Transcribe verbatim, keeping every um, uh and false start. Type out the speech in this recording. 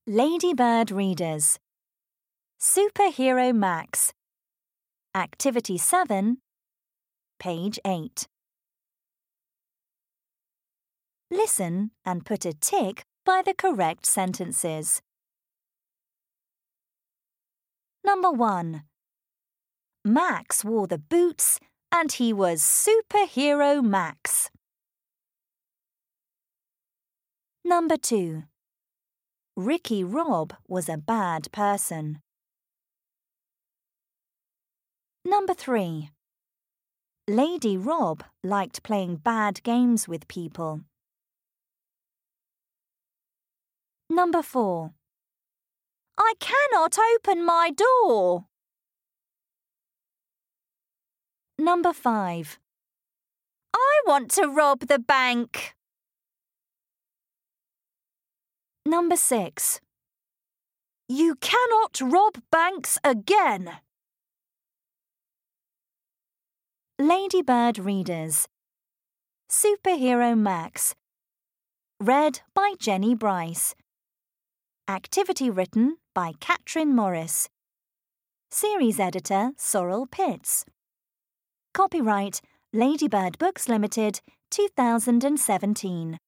Ladybird Readers. Superhero Max. Activity seven, page eight. Listen and put a tick by the correct sentences. Number one. Max wore the boots and he was Superhero Max. Number two. Ricky Rob was a bad person. Number three. Lady Rob liked playing bad games with people. Number four. I cannot open my door. Number five. I want to rob the bank. Number six. You cannot rob banks again. Ladybird Readers. Superhero Max. Read by Jenny Bryce. Activity written by Catherine Morris. Series editor Sorrel Pitts. Copyright Ladybird Books Limited, two thousand seventeen.